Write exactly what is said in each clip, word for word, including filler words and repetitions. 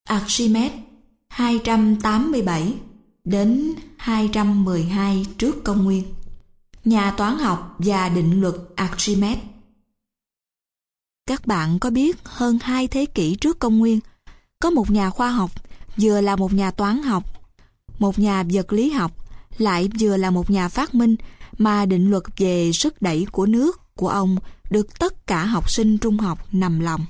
Archimedes hai trăm tám mươi bảy đến hai trăm mười hai trước công nguyên. Nhà toán học và định luật Archimedes. Các bạn có biết hơn hai thế kỷ trước công nguyên, có một nhà khoa học vừa là một nhà toán học, một nhà vật lý học, lại vừa là một nhà phát minh mà định luật về sức đẩy của nước của ông được tất cả học sinh trung học nằm lòng.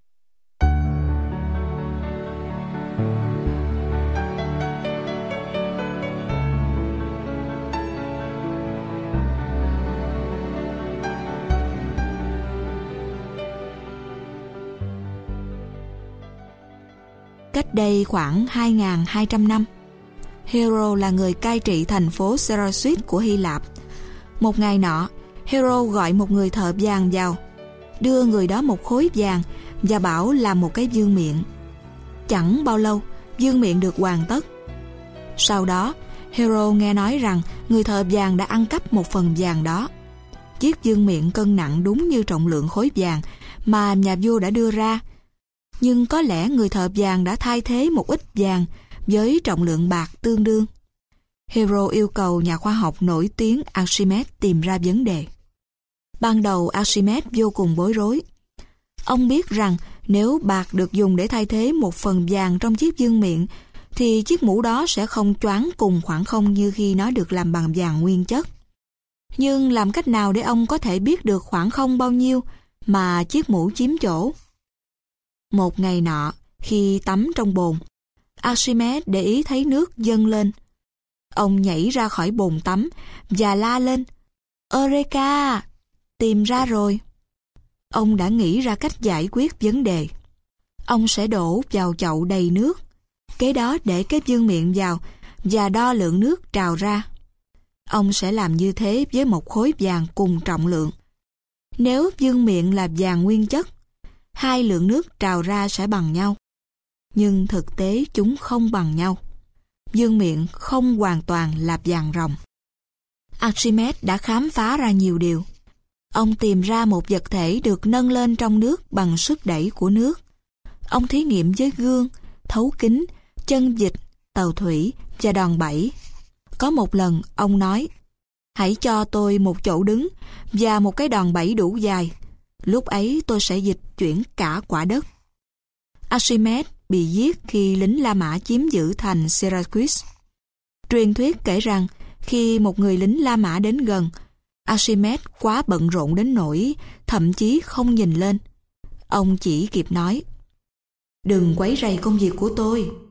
Cách đây khoảng hai nghìn hai trăm năm, Hero là người cai trị thành phố Syracuse của Hy Lạp. Một ngày nọ, Hero gọi một người thợ vàng vào, đưa người đó một khối vàng và bảo làm một cái vương miện. Chẳng bao lâu, vương miện được hoàn tất. Sau đó, Hero nghe nói rằng người thợ vàng đã ăn cắp một phần vàng đó. Chiếc vương miện cân nặng đúng như trọng lượng khối vàng mà nhà vua đã đưa ra. Nhưng có lẽ người thợ vàng đã thay thế một ít vàng với trọng lượng bạc tương đương. Hero yêu cầu nhà khoa học nổi tiếng Archimedes tìm ra vấn đề. Ban đầu Archimedes vô cùng bối rối. Ông biết rằng nếu bạc được dùng để thay thế một phần vàng trong chiếc vương miện, thì chiếc mũ đó sẽ không choáng cùng khoảng không như khi nó được làm bằng vàng nguyên chất. Nhưng làm cách nào để ông có thể biết được khoảng không bao nhiêu mà chiếc mũ chiếm chỗ? Một ngày nọ, khi tắm trong bồn, Archimedes để ý thấy nước dâng lên. Ông nhảy ra khỏi bồn tắm và la lên: Eureka! Tìm ra rồi! Ông đã nghĩ ra cách giải quyết vấn đề. Ông sẽ đổ vào chậu đầy nước, kế đó để cái vương miện vào và đo lượng nước trào ra. Ông sẽ làm như thế với một khối vàng cùng trọng lượng. Nếu vương miện là vàng nguyên chất, hai lượng nước trào ra sẽ bằng nhau. Nhưng thực tế chúng không bằng nhau. Vương miện không hoàn toàn là vàng ròng. Archimedes đã khám phá ra nhiều điều. Ông tìm ra một vật thể được nâng lên trong nước bằng sức đẩy của nước. Ông thí nghiệm với gương, thấu kính, chân vịt, tàu thủy và đòn bẩy. Có một lần ông nói: hãy cho tôi một chỗ đứng và một cái đòn bẩy đủ dài. Lúc ấy tôi sẽ dịch chuyển cả quả đất. Archimedes bị giết khi lính La Mã chiếm giữ thành Syracuse. Truyền thuyết kể rằng khi một người lính La Mã đến gần, Archimedes quá bận rộn đến nỗi thậm chí không nhìn lên. Ông chỉ kịp nói: đừng quấy rầy công việc của tôi.